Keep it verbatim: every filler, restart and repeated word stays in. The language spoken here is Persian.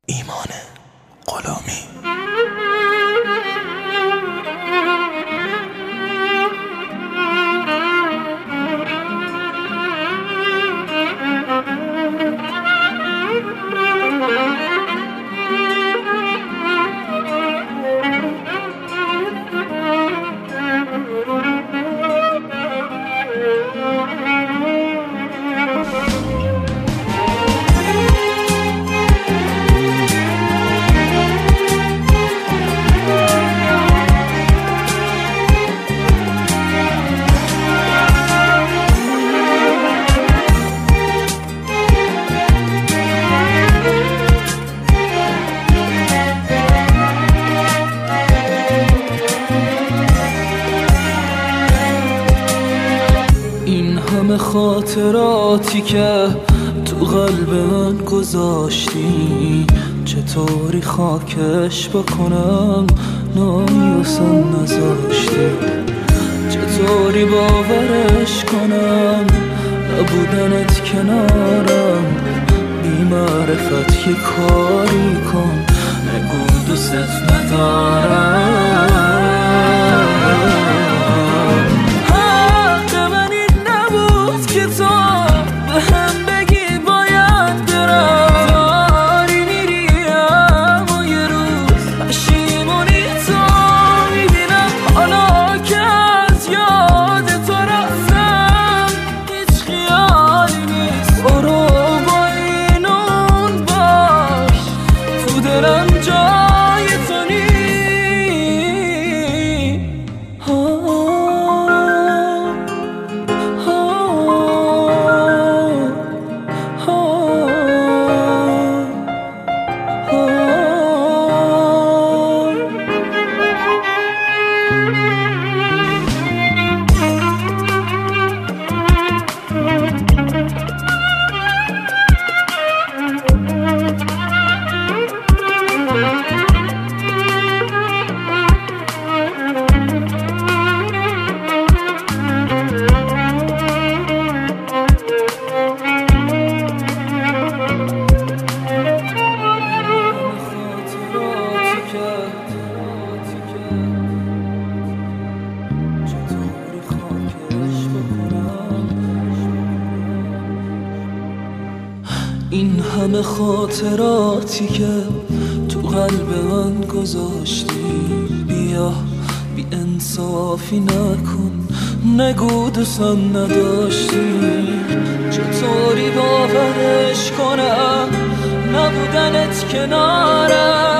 ایمان غلامی. همه خاطراتی که تو قلب من گذاشتی، چطوری خاکش بکنم نایی واسم نذاشتی، چطوری باورش کنم نبودنت کنارم، بی معرفت یه کاری کن نگو دوست ندارم. این همه خاطراتی که تو قلب من گذاشتی، بیا بی انصافی نکن نگو دوستم نداشتی، چطوری باورش کنم نبودنت کنارم.